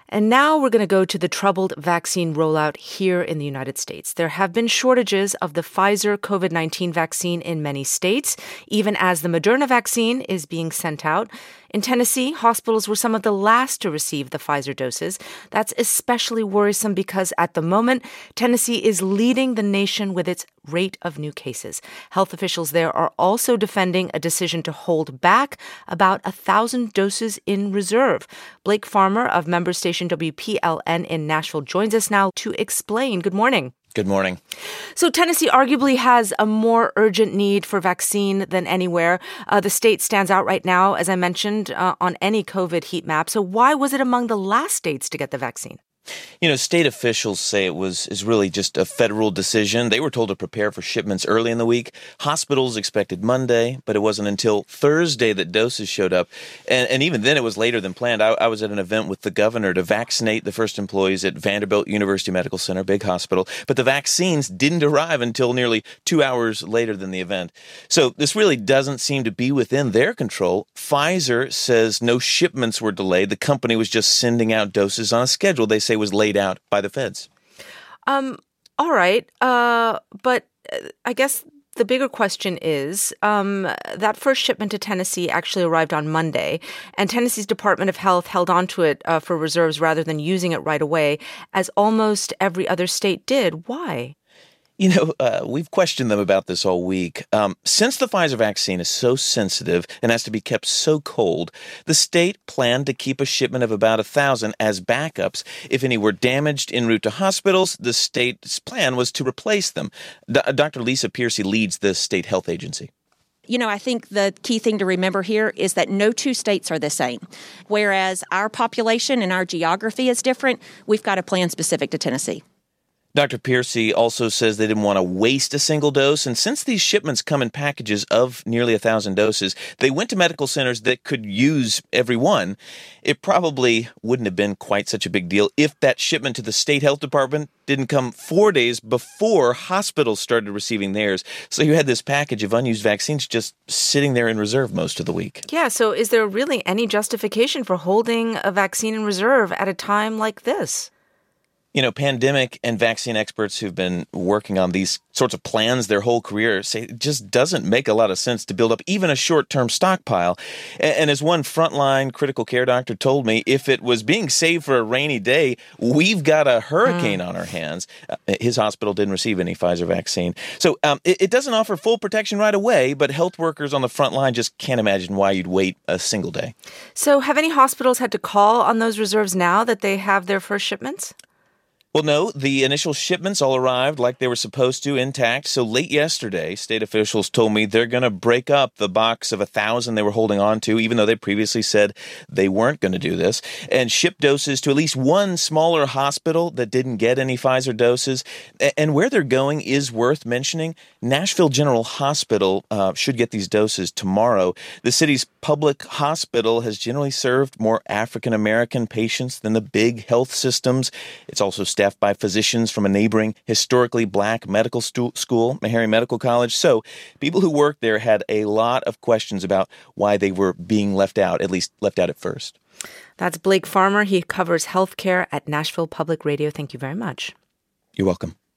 And now we're going to go to the troubled vaccine rollout here in the United States. There have been shortages of the Pfizer COVID-19 vaccine in many states, even as the Moderna vaccine is being sent out. In Tennessee, hospitals were some of the last to receive the Pfizer doses. That's especially worrisome because at the moment, Tennessee is leading the nation with its rate of new cases. Health officials there are also defending a decision to hold back about 1,000 doses in reserve. Blake Farmer of member station WPLN in Nashville joins us now to explain. Good morning. Good morning. So Tennessee arguably has a more urgent need for vaccine than anywhere. The state stands out right now, as I mentioned, on any COVID heat map. So why was it among the last states to get the vaccine? State officials say is really just a federal decision. They were told to prepare for shipments early in the week. Hospitals expected Monday, but it wasn't until Thursday that doses showed up. And even then, it was later than planned. I was at an event with the governor to vaccinate the first employees at Vanderbilt University Medical Center, big hospital. But the vaccines didn't arrive until nearly 2 hours later than the event. So this really doesn't seem to be within their control. Pfizer says no shipments were delayed. The company was just sending out doses on a schedule they say was laid out by the feds. All right. But I guess the bigger question is that first shipment to Tennessee actually arrived on Monday, and Tennessee's Department of Health held on to it for reserves rather than using it right away, as almost every other state did. Why? We've questioned them about this all week. Since the Pfizer vaccine is so sensitive and has to be kept so cold, the state planned to keep a shipment of about 1,000 as backups. If any were damaged en route to hospitals, the state's plan was to replace them. Dr. Lisa Piercy leads the state health agency. I think the key thing to remember here is that no two states are the same. Whereas our population and our geography is different, we've got a plan specific to Tennessee. Dr. Piercy also says they didn't want to waste a single dose, and since these shipments come in packages of nearly 1,000 doses, they went to medical centers that could use every one. It probably wouldn't have been quite such a big deal if that shipment to the state health department didn't come 4 days before hospitals started receiving theirs. So you had this package of unused vaccines just sitting there in reserve most of the week. Yeah, so is there really any justification for holding a vaccine in reserve at a time like this? Pandemic and vaccine experts who've been working on these sorts of plans their whole career say it just doesn't make a lot of sense to build up even a short-term stockpile. And as one frontline critical care doctor told me, if it was being saved for a rainy day, we've got a hurricane on our hands. His hospital didn't receive any Pfizer vaccine. So it doesn't offer full protection right away, but health workers on the front line just can't imagine why you'd wait a single day. So have any hospitals had to call on those reserves now that they have their first shipments? Well, no, the initial shipments all arrived like they were supposed to, intact. So late yesterday, state officials told me they're going to break up the box of 1,000 they were holding on to, even though they previously said they weren't going to do this, and ship doses to at least one smaller hospital that didn't get any Pfizer doses. And where they're going is worth mentioning. Nashville General Hospital should get these doses tomorrow. The city's public hospital has generally served more African-American patients than the big health systems. It's also staffed by physicians from a neighboring historically black medical school, Meharry Medical College. So people who worked there had a lot of questions about why they were being left out, at least left out at first. That's Blake Farmer. He covers healthcare at Nashville Public Radio. Thank you very much. You're welcome.